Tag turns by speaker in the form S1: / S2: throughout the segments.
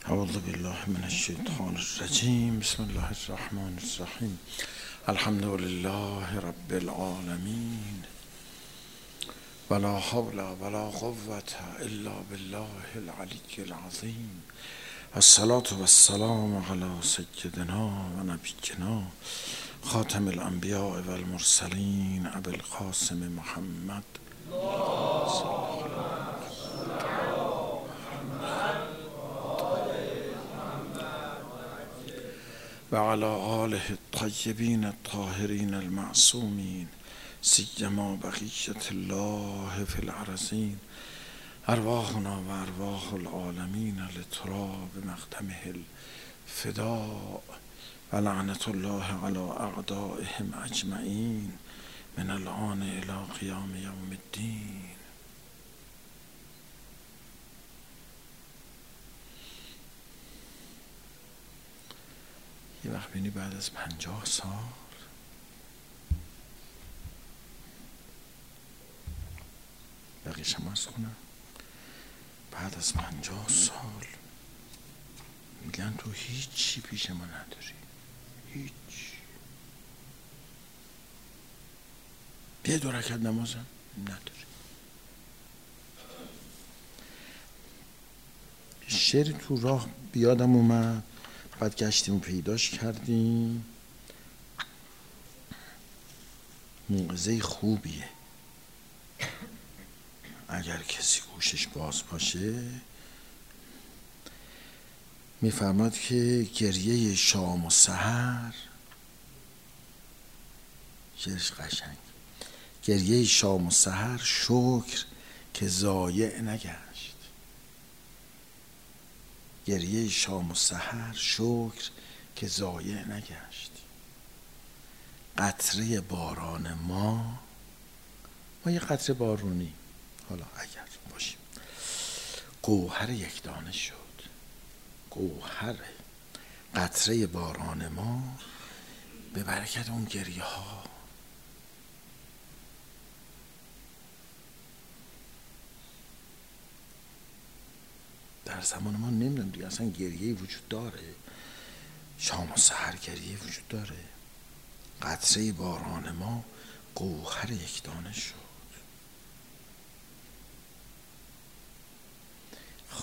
S1: اعوذ بالله من الشیطان الرجیم. بسم الله الرحمن الرحیم. الحمد لله رب العالمین ولا حول ولا قوة الا بالله العلی العظیم. الصلاة والسلام علی سیدنا و نبینا خاتم الانبیاء والمرسلین ابی القاسم محمد و علی آله الطیبین الطاهرین المعصومین سیما بقیة الله فی الارضین. ارواحنا و ارواح العالمین لتراب مقدمه الفداء و لعنت الله علی اعدائهم اجمعین من الآن الی قیام یوم الدین. یه وقت بینی بعد از 50 سال بقیش هم از کنم، بعد از 50 سال میگن تو هیچی پیش ما نداری، هیچ. یه 2 رکعت نمازم نداری. شعری تو راه بیادم اومد، بعد گشتیم و پیداش کردیم. موعظه خوبیه اگر کسی گوشش باز باشه. میفرماد که گریه شام و سحر، شعرش قشنگ، گریه شام و سحر شکر که ضایع نگشت. گریه شام و سحر شکر که ضایع نگشت. قطره باران ما یه قطره بارونی حالا اگر باشیم، گوهر یک دانه شد. گوهر قطره باران ما به برکت اون گریه ها در زمان ما نمیدونم دیگه اصلا گریه وجود داره. شام و سحر گریه وجود داره. قطره باران ما گوهر یک دانه شد. خب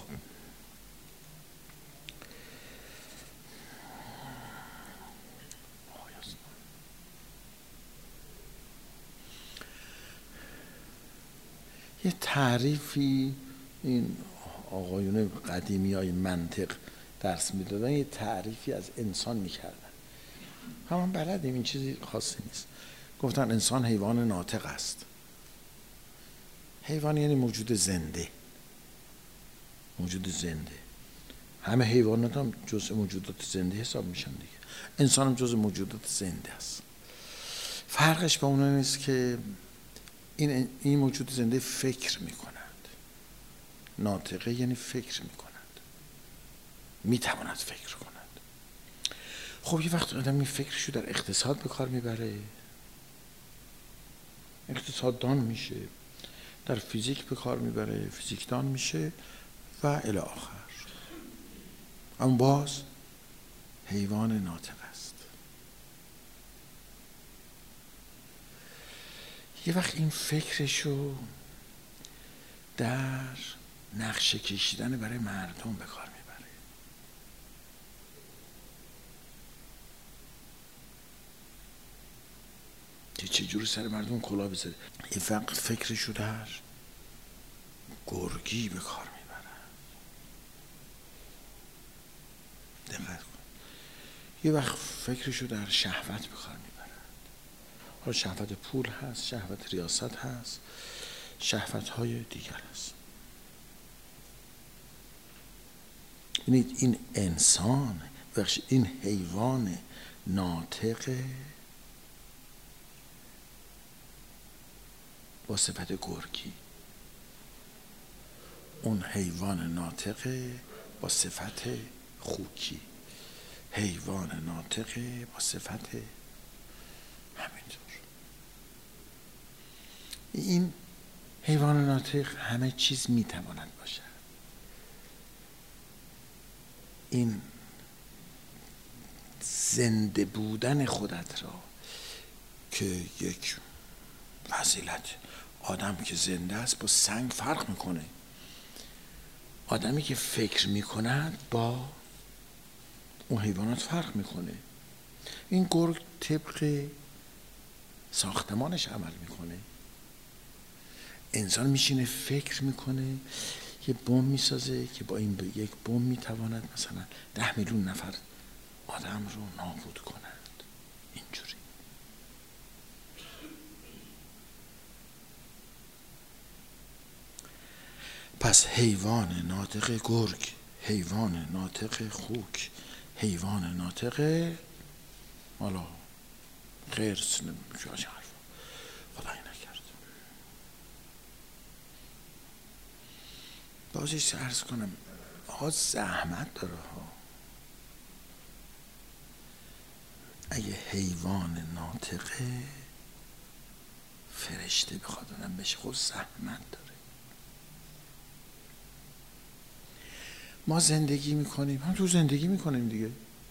S1: یه تعریفی این آقایون قدیمی های منطق درس میدادن، یه تعریفی از انسان میکردن. همون بلدیم، این چیزی خاصی نیست. گفتن انسان حیوان ناطق است. حیوان یعنی موجود زنده. موجود زنده. همه حیوانات هم جزء موجودات زنده حساب میشن دیگه. انسان هم جزء موجودات زنده است. فرقش با اون نیست که این موجود زنده فکر میکند. ناطقه یعنی فکر میکند، میتواند فکر کند. خب یه وقت آدم این فکرشو در اقتصاد به کار میبره، اقتصاددان میشه. در فیزیک به کار میبره، فیزیکدان میشه و الی آخر. اما باز حیوان ناطق است. یه وقت این فکرشو در نقشه کشیدن برای مردم به کار میبره. که چجور سر مردم کلاه بذاره. یه وقت فکرشو در گرگی به کار میبره. دقت کن. یه وقت فکرشو در شهوت به کار میبره. حالا شهوت پول هست، شهوت ریاست هست، شهوت های دیگر هست. ببینید این انسان، این حیوان ناطق با صفت گرگی، اون حیوان ناطق با صفت خوکی، حیوان ناطق با صفت همینطور. این حیوان ناطق همه چیز میتواند باشد. این زنده بودن خودت را که یک فضیلت، آدم که زنده است با سنگ فرق میکنه. آدمی که فکر میکند با اون حیوانات فرق میکنه. این گرگ طبق ساختمانش عمل میکنه. انسان میشینه فکر میکنه، یه بمب میسازه که با این یک بمب میتواند مثلا 10 میلیون نفر آدم رو نابود کند. اینجوری. پس حیوان ناطق گرگ، حیوان ناطق خوک، حیوان ناطق حالا خرس، نمیشه از حرف خدایی نکرد. بازش عرض کنم آقا زحمت داره ها. اگه حیوان ناطقه فرشته بخواد آدم بشه، خود زحمت داره. ما زندگی میکنیم، هم تو زندگی میکنیم دیگه.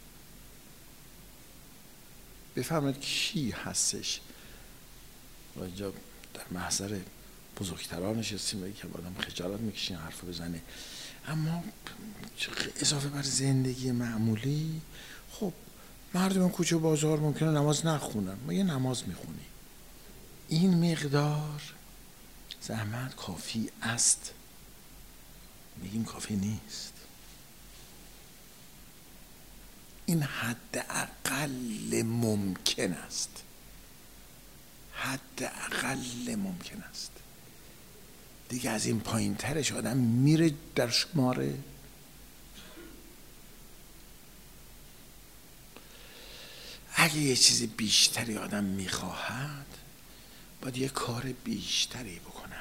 S1: بفهمید کی هستش و اینجا در محضر بزرگتران نشستیم و یکم آدم خجالت میکشین حرف بزنه، اما اضافه بر زندگی معمولی خب مردم کوچه بازار ممکنه نماز نخونن، ما یه نماز میخونیم. این مقدار زحمت کافی است؟ میگیم کافی نیست. این حداقل ممکن است، حداقل ممکن است. دیگه از این پایین ترش آدم میره در شماره. اگه یه چیز بیشتری آدم میخواهد باید یه کار بیشتری بکند.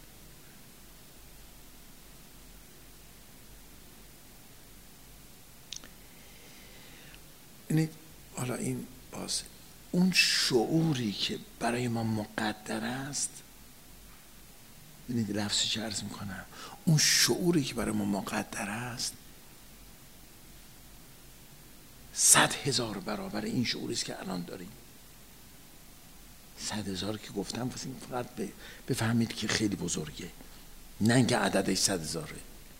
S1: حالا این باز اون شعوری که برای ما مقدر است، ببینید لفظی که عرض میکنم، اون شعوری که برای ما مقدر است 100,000 برابر این شعوری است که الان داریم. 100,000 که گفتم فقط بفهمید که خیلی بزرگه، نه اینکه عددش 100,000.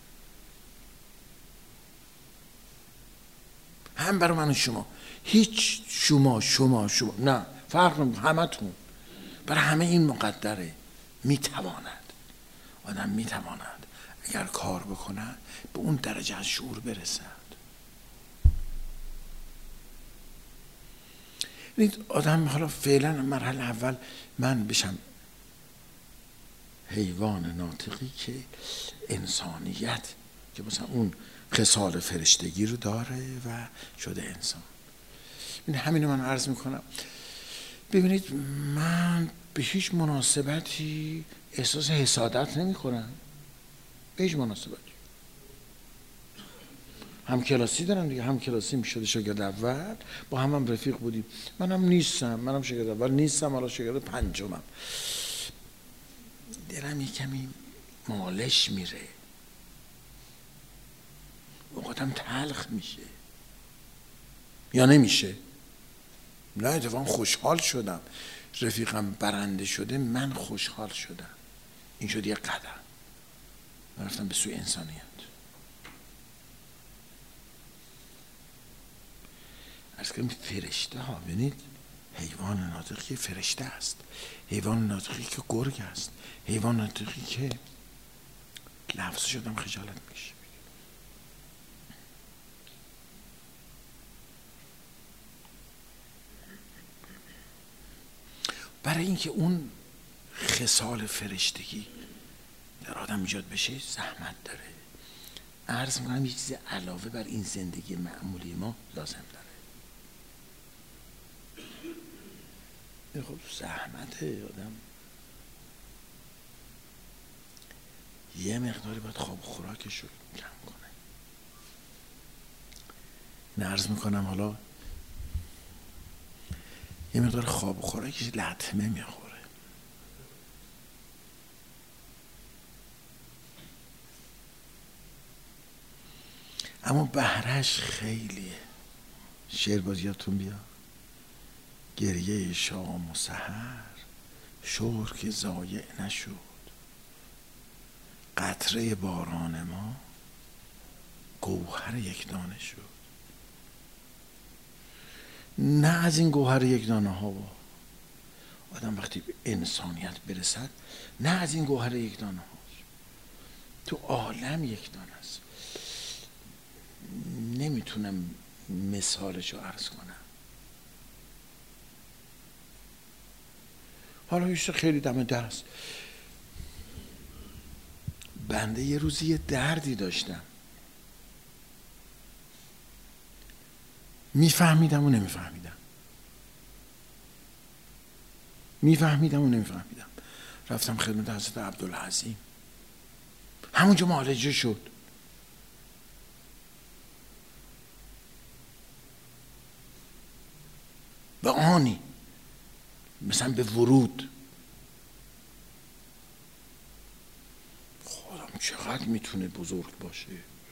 S1: هم برای من و شما، هیچ شما نه فرق نمیکنه، همتون برای همه این مقدره. میتواند آدم میتواند اگر کار بکند به اون درجه از شعور برسد. آدم حالا فعلا مرحله اول من بشم حیوان ناطقی که انسانیت، که مثلا اون خصال فرشتگی رو داره و شده انسان. همینو من عرض میکنم. ببینید من به هیچ مناسبتی احساس حسادت نمی کنم، به هیچ مناسبتی. هم کلاسی دارم دیگه، هم کلاسی میشده شاگرد اول، با هم رفیق بودیم. منم نیستم، منم شاگرد اول نیستم، حالا شاگرد پنجمم. دلم یک کمی مالش میره، اوقاتم تلخ میشه یا نمیشه. نه اتفاقا خوشحال شدم رفیقم برنده شده، من خوشحال شدم. این شد یه قدم، من رفتم به سوی انسانیت. از کنم فرشته ها، ببینید حیوان ناطقی فرشته است، حیوان ناطقی که گرگ است، حیوان ناطقی که لفظ شدم خجالت میشه. برای اینکه اون خصال فرشتگی در آدم ایجاد بشه زحمت داره. عرض میکنم یه چیز علاوه بر این زندگی معمولی ما لازم داره. خب زحمته، آدم یه مقداری باید خواب و خوراکش رو کم کنه. این عرض میکنم حالا یه مقدار خواب و خوراکش لطمه میخوره. اما بهرش خیلیه. شعر باز یادتون بیا، گریه شام و سحر شور که ضایع نشد، قطره باران ما گوهر یک دانه شد. نه از این گوهر یک دانه ها آدم وقتی به انسانیت برسد، نه از این گوهر یک دانه ها تو عالم یک دانه است. نمیتونم مثالشو عرض کنم. حالا ایشتا خیلی دم دست. بنده یه روزی یه دردی داشتم، میفهمیدم و نمیفهمیدم، میفهمیدم و نمیفهمیدم. رفتم خدمت حضرت عبدالعظیم، همونجا معالجه شد. به آنی مثلا به ورود. خودم چقدر میتونه بزرگ باشه،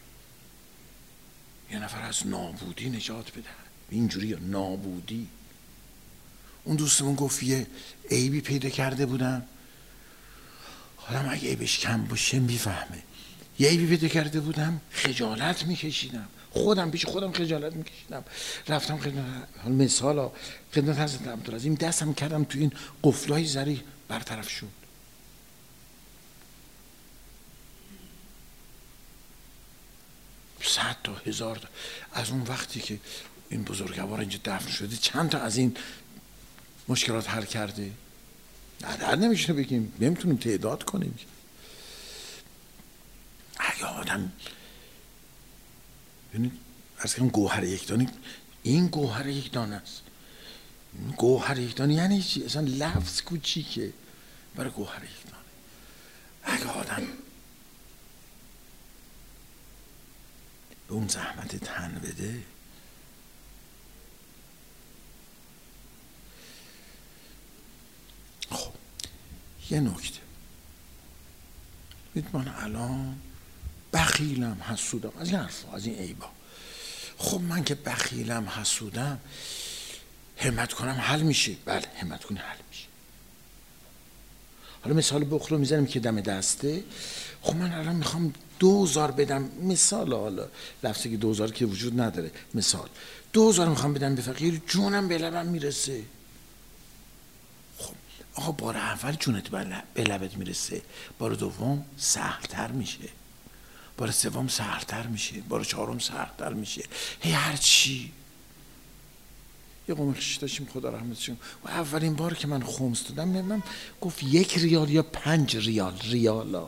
S1: یه نفر از نابودی نجات بده. اینجوری یا نابودی. اون دوستمون گفت یه عیبی پیدا کرده بودم، حالا اگه عیبش کم باشه میفهمه. یه عیبی پیدا کرده بودم، خجالت میکشیدم، خودم پیش خودم خجالت میکشیدم. رفتم خدمت، حالا مثالا خدمت حضرت عبدالعظیم، دستم کردم تو این قفلای زری، برطرف شد. صد تا هزار تا از اون وقتی که این بزرگوار اینجا دفن شده، چند تا از این مشکلات حل کرده. عدد نمیشه بگیم، نمیتونیم تعداد کنیم. اگه آدم ببینید عرض کنم گوهر یک دانه، این گوهر یک دانه است. گوهر یک دانه یعنی چی؟ اصلا لفظ کوچیکه برای گوهر یک دانه. اگه آدم به اون زحمت تن بده، خب یه نکته، من الان بخیلم، حسودم، از این حرفا، از این عیبا. خب من که بخیلم، حسودم، همت کنم حل میشه؟ بله همت کنی حل میشه. حالا مثال بخل رو میزنم که دم دسته. خب من الان میخوام 2000 بدم، مثال، حالا لفظی که 2000 که وجود نداره، مثال 2000 میخوام بدم به فقیر، جونم به لبم میرسه. خب آقا بار اول جونت به لبت میرسه، بار دوم سهل‌تر میشه، بار سوم سهل‌تر میشه، بار چهارم سهل‌تر میشه، هی هر چی. یه قوم خیش داشتیم، خدا رحمتشون، و اولین بار که من خمس دادم، من گفت 1 ریال یا 5 ریال، ریالا.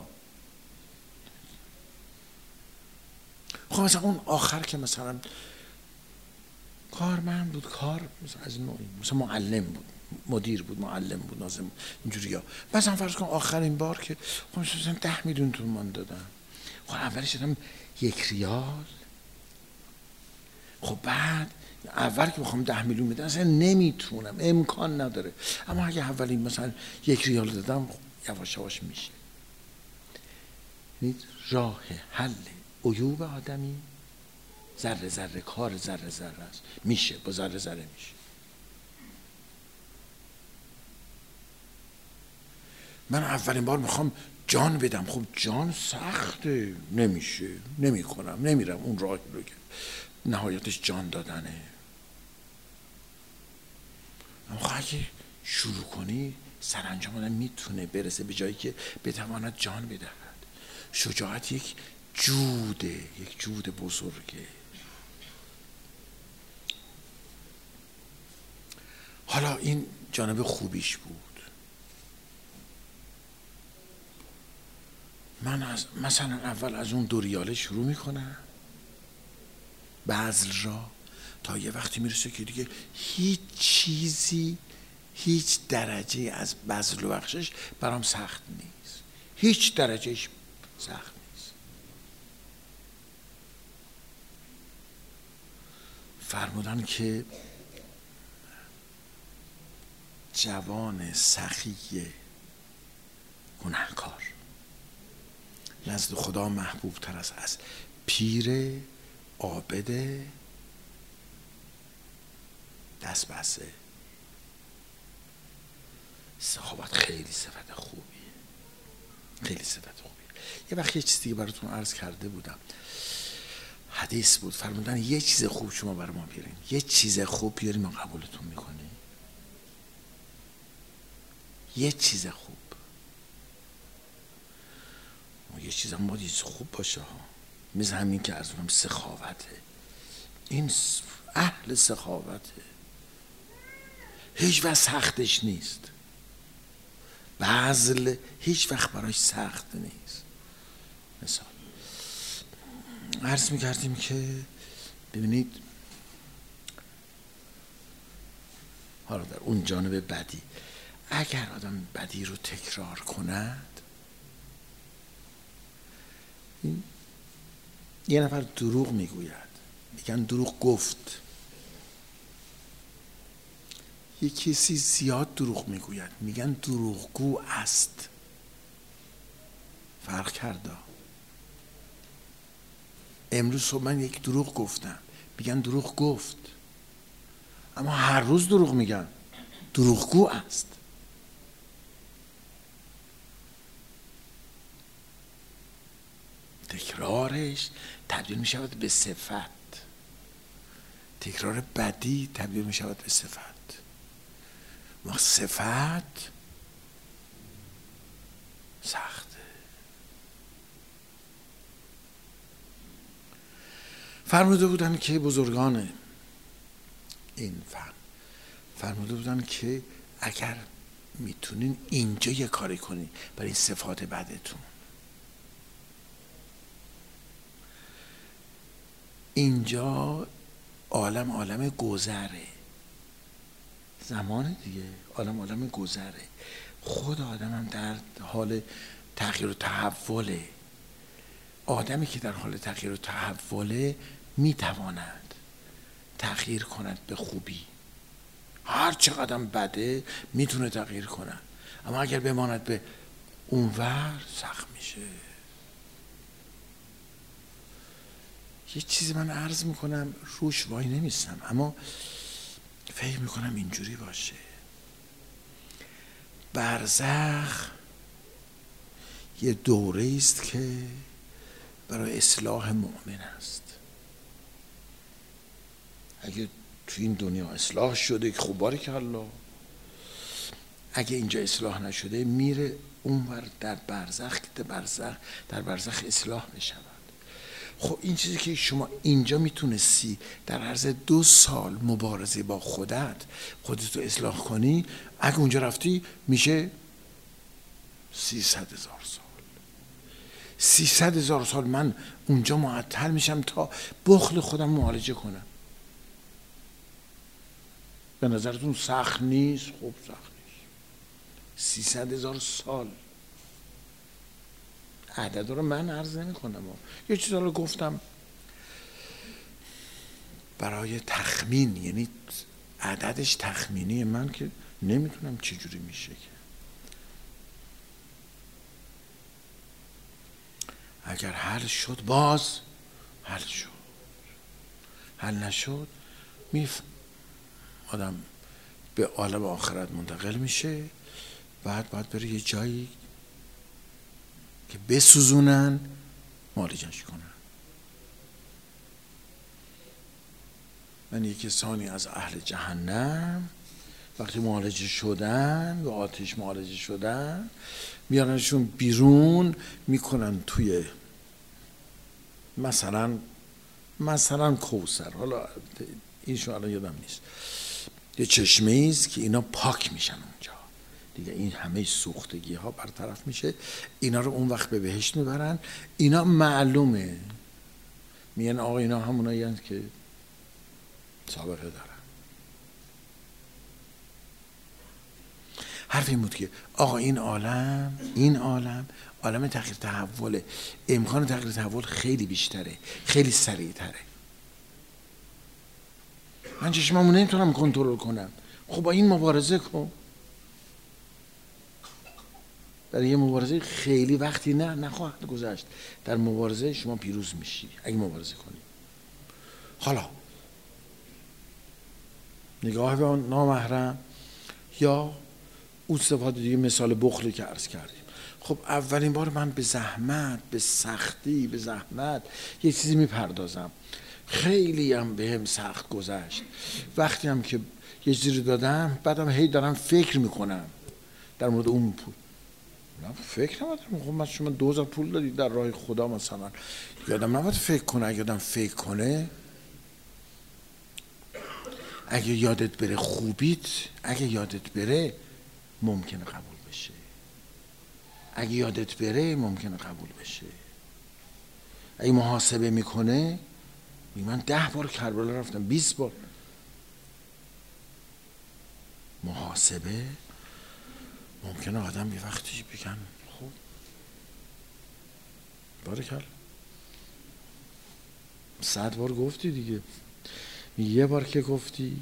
S1: خب مثلا اون آخر که مثلا کارمند بود، کار مثلا از نوعی، مثلا معلم بود، مدیر بود، معلم بود، ناظم بود، اینجوری ها. مثلا فرض کن آخرین بار که خب مثلا 10 میلیون تومان دادم. خب اولش دادم 1 ریال. خب بعد اول که بخوام 10 میلیون بدم اصلا نمیتونم، امکان نداره. اما اگه اولین مثلا 1 ریال دادم، یواش یواش میشه. راه حل عیوب آدمی ذره ذره، کار ذره ذره است، میشه، با ذره ذره میشه. من اولین بار میخوام جان بدم، خب جان سخته، نمیشه، نمیکنم، نمیرم اون راه رو که نهایتش جان دادنه. اما اگه شروع کنی، سرانجام آدم میتونه برسه به جایی که بتواند جان بدهد. شجاعت یک جوده، یک جود بزرگه. حالا این جانب خوبیش بود. من مثلا اول از اون 2 ریاله شروع میکنم بذل را، تا یه وقتی میرسه که دیگه هیچ چیزی، هیچ درجه از بذل و بخشش برام سخت نیست، هیچ درجهش سخت نیست. فرمودن که جوان سخی گناهکار نزد خدا محبوب تر است از پیر عابد دست بسته. سخاوت خیلی صفت خوبیه، خیلی صفت خوبیه. یه وقت یه چیز دیگه براتون عرض کرده بودم، حدیث بود، فرمودن یه چیز خوب شما برای ما بیارین، یه چیز خوب بیارین ما قبولتون میکنیم. یه چیز خوب، یه چیز هم باید خوب باشه ها، مثل همین که عرض کنم سخاوته. این اهل سخاوته، هیچ وقت سختش نیست، بذل هیچ وقت براش سخت نیست. مثال عرض میکردیم که ببینید حالا در اون جانب بدی، اگر آدم بدی رو تکرار کند، یه نفر دروغ میگوید، میگن دروغ گفت. یه کسی زیاد دروغ میگوید، میگن دروغگو است. فرق کرده. امروز صبح من یک دروغ گفتم، میگن دروغ گفت، اما هر روز دروغ میگن دروغگو است. تکرارش تبدیل می شود به صفت، تکرار بدی تبدیل می شود به صفت. و صفت سخته. فرموده بودن که بزرگان این فن فرموده بودن که اگر میتونین اینجا یه کاری کنین برای این صفات بدتون، اینجا عالم گذره، زمان دیگه عالم گذره. خود آدم هم در حال تغییر و تحوله. آدمی که در حال تغییر و تحوله میتواند تغییر کند به خوبی. هر چقدر بده میتونه تغییر کند، اما اگر بماند به اونور سخت میشه. یه چیزی من عرض میکنم روش وای نمیستم، اما فکر میکنم اینجوری باشه. برزخ یه دوره است که برای اصلاح مؤمن است. اگه تو این دنیا اصلاح شده که خب باریکالله، اگه اینجا اصلاح نشده میره اونور در برزخ که در برزخ اصلاح بشود. خب این چیزی که شما اینجا میتونستی در عرض 2 سال مبارزه با خودتو اصلاح کنی، اگه اونجا رفتی میشه 300,000 سال. 300,000 سال من اونجا معطل میشم تا بخل خودم معالجه کنم. به نظرتون سخت نیست؟ خب سخت نیست. 300,000 سال. عدد رو من عرض نمی کنم، یه چیز رو گفتم برای تخمین، یعنی عددش تخمینی، من که نمیتونم چجوری میشه که. اگر حل شد باز حل شد، حل نشد آدم به عالم آخرت منتقل میشه. بعد باید بره یه جایی که بسوزونن معالجه‌اش کنن. من یک کسانی از اهل جهنم وقتی معالجه شدن، به آتش معالجه شدن، میارنشون بیرون، میکنن توی مثلا کوثر، حالا اینشو الان یادم نیست، یه چشمه ایست که اینا پاک میشن اونجا دیگه، این همه سوختگی ها برطرف میشه. اینا رو اون وقت به بهشت میبرن. اینا معلومه، میگن آقا اینا همونایی هستند که سابقه دارن. حرف این بود که آقا این عالم تغییر تحوله، امکان تغییر تحول خیلی بیشتره، خیلی سریعتره. من چشممو نمیتونم کنترل کنم، خب با این مبارزه کن. برای یه مبارزه خیلی وقتی نخواهد گذشت، در مبارزه شما پیروز میشی اگه مبارزه کنی. حالا نگاه به نامحرم یا اون صفات دیگه، مثال بخلی که عرض کردیم. خب اولین بار من به زحمت، به سختی، به زحمت یه چیزی میپردازم، خیلی هم به هم سخت گذشت. وقتی هم که یه چیزی رو دادم، بعدم هی دارم فکر میکنم در مورد اون پول. نه فکر نمیدارم. خب من شما 2000 پول دادید در راه خدا مثلا، یادم نباید فکر کنه. اگه یادم فکر کنه، اگه یادت بره خوبیت، اگه یادت بره ممکنه قبول بشه. اگه یادت بره ممکنه قبول بشه. اگه محاسبه میکنه، من 10 بار کربلا رفتم، 20 بار. محاسبه ممکنه آدم یه وقتی بگن خب بارکل 100 بار گفتی دیگه، یه بار که گفتی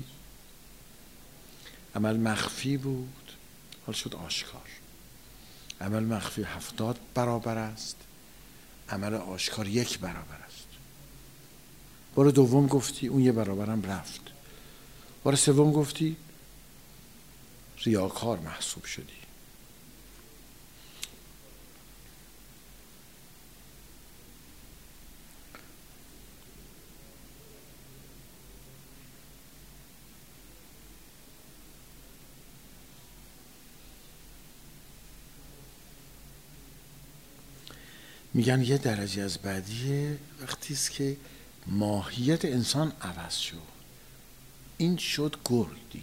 S1: عمل مخفی بود، حال شد آشکار. عمل مخفی 70 برابر است، عمل آشکار 1 برابر است. بار دوم گفتی، اون 1 برابرم رفت. بار سوم گفتی، ریاکار محسوب شدی. میگن یه درجه از بدیه وقتی است که ماهیت انسان عوض شد. این شد گرگ دیگه،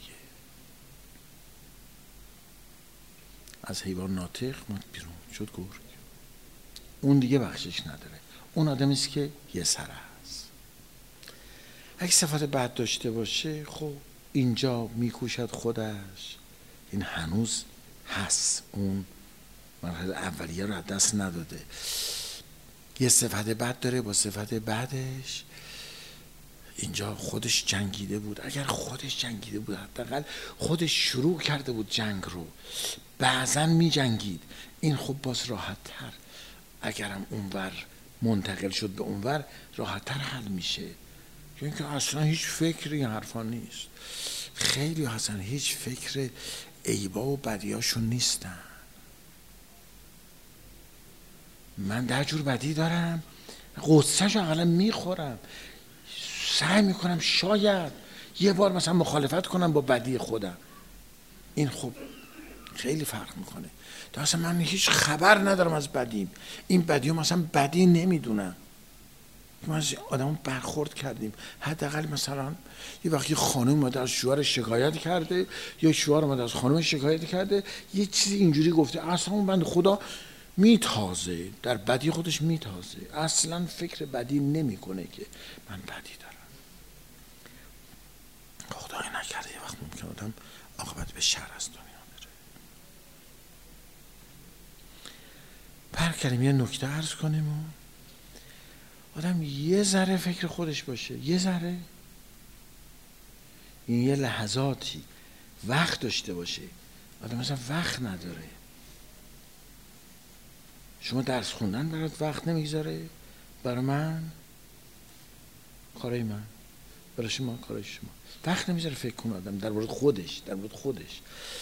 S1: از حیوان ناطق اومد بیرون شد گرگ. اون دیگه بخشش نداره. اون آدمی است که یه سر است. اگه صفات بد داشته باشه، خب اینجا میکوشد خودش، این هنوز هست، اون مرحله اولیه رو از دست نداده. یه صفت بد داره، با صفت بدش اینجا خودش جنگیده بود. اگر خودش جنگیده بود، حداقل خودش شروع کرده بود جنگ رو، بعضا می جنگید، این خب باز راحت تر. اگرم اونور منتقل شد به اونور، راحت تر حل میشه. چون که اصلا هیچ فکری حرفا نیست. خیلی اصلا هیچ فکر عیبا و بدیاشون نیستن. من در جور بدی دارم، قصهش اقلا میخورم، سعی میکنم شاید یه بار مثلا مخالفت کنم با بدی خودم. این خب خیلی فرق میکنه. تا اصلا من هیچ خبر ندارم از بدیم، این بدی هم مثلا بدی نمیدونم. ما از آدم برخورد کردیم، حداقل مثلا یه وقتی خانم اومده از شوهرش شکایت کرده، یا شوهر اومده از خانمش شکایت کرده، یه چیزی اینجوری گفته، اصلا اون بنده خدا میتازه، در بدی خودش میتازه، اصلا فکر بدی نمیکنه که من بدی دارم. خدای نکرده یه وقت ممکن آدم عاقبت به شر از دنیا بره. برگردیم یه نکته عرض کنیم و آدم یه ذره فکر خودش باشه، یه ذره، این یه لحظاتی وقت داشته باشه. آدم مثلا وقت نداره. شما درس خوندن برات وقت نمیگذاره؟ برای من کارای من، برای شما کارای شما. وقت نمیذاره فکر کنه آدم در مورد خودش، در مورد خودش.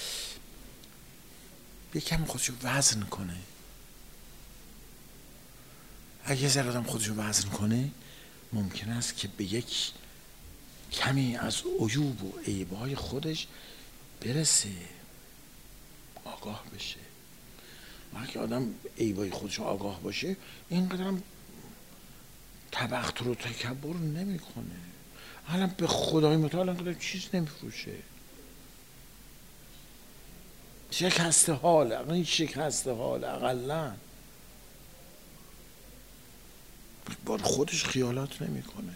S1: یکم خودشو وزن کنه. اگه یه ذره آدم خودشو وزن کنه، ممکن است که به یک کمی از عیوب و عیب‌های خودش برسه، آگاه بشه. وقتی آدم عیب‌های خودش آگاه باشه، اینقدرم تبختر و تکبر نمیکنه. حالا به خدای متعال انقدر چیز نمیفروشه. شکسته حال، این شکسته حال اقلا بار خودش خیالات نمیکنه.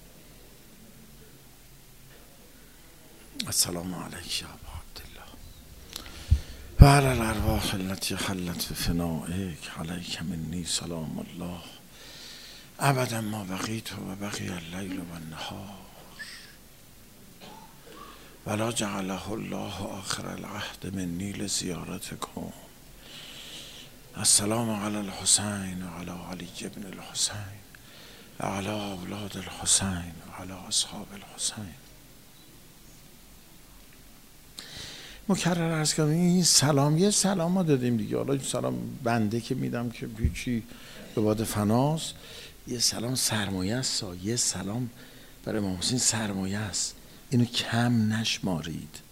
S1: السلام علیک یا ابا عبدالله و علی الارواح التي حلت بفنائک، علیک منی سلام الله ابدا ما بقیت و بقی اللیل و النهار ولا جعله الله آخر العهد منی لزیارتکم. السلام علی الحسین و علی علی بن الحسین علی اولاد الحسین علی اصحاب الحسین. مکرر عرض کردم این سلام، یه سلام ما دادیم دیگه، حالا سلام بنده که میدم که پیچی به باد فناست، یه سلام سرمایه است، یه سلام برای امام حسین سرمایه است، اینو کم نشمارید.